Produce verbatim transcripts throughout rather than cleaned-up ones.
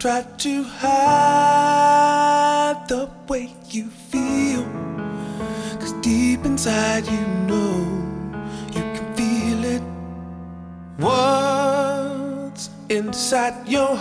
try to hide the way you feel, 'cause deep inside you know you can feel it. What's inside your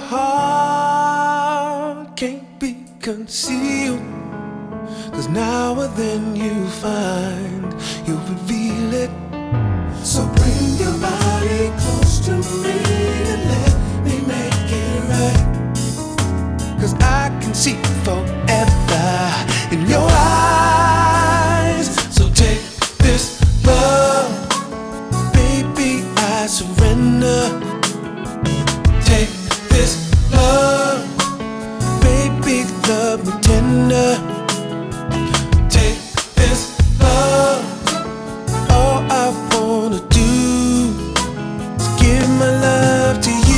heart can't be concealed, 'cause now and then you find you reveal it. So bring your body close to me and let me make it right, 'cause I can see forever in your eyes. So take this love, baby, I surrender. Take this love, baby, love me tender. Take this love, all I wanna do is give my love to you.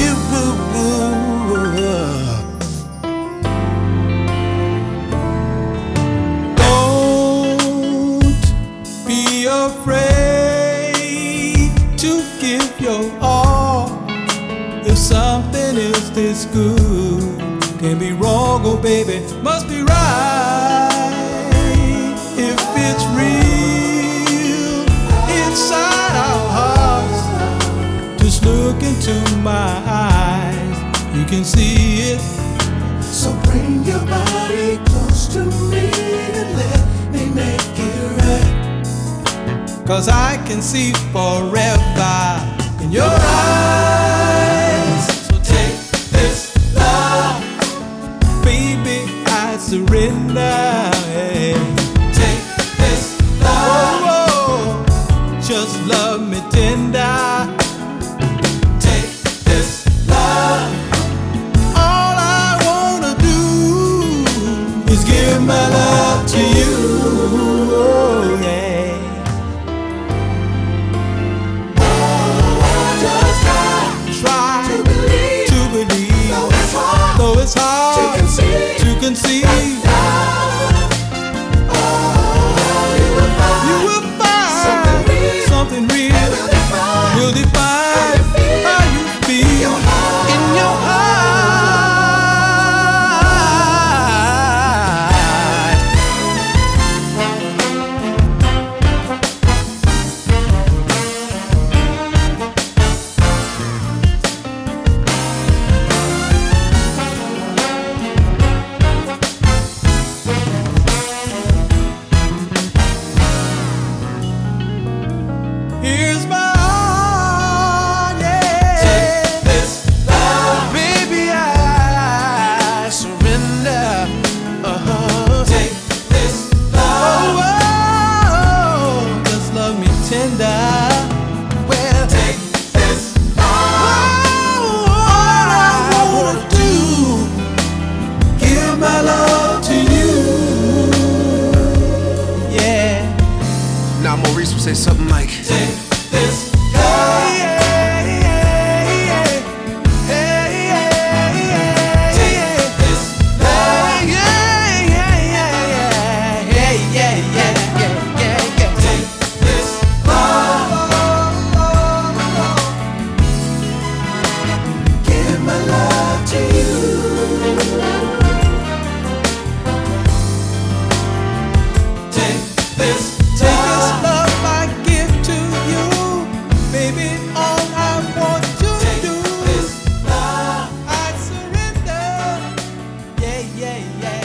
Don't be afraid to give your all. If something is this good, can't be wrong, oh baby, must be right. If it's real inside our hearts, just look into my eyes, you can see it. So bring your body close to me and let me make it right, 'cause I can see forever in your eyes. So take this love, baby, I surrender. Hey. Take this love, oh, oh, just love me tender. Take this love, all I wanna do is give my love to you. Oh, yeah. Just try, try to believe, to believe, though it's hard, though it's hard to conceive, to conceive. Something real will define how you feel in your heart. Here's my heart, yeah. Take this love, baby, I surrender. Uh-huh. Take this love, oh, oh, just love me tender. Well, take this love, oh, all I wanna do, give my love to you. Yeah. Now Maurice would say something like, take this love, yeah, yeah, yeah. Hey, yeah, yeah, take this love, yeah, yeah, yeah, yeah. Hey, yeah, yeah, yeah, yeah, yeah. Take this love, give my love to you. Take this love I give to you, baby, all I want to do, I surrender, yeah, yeah, yeah.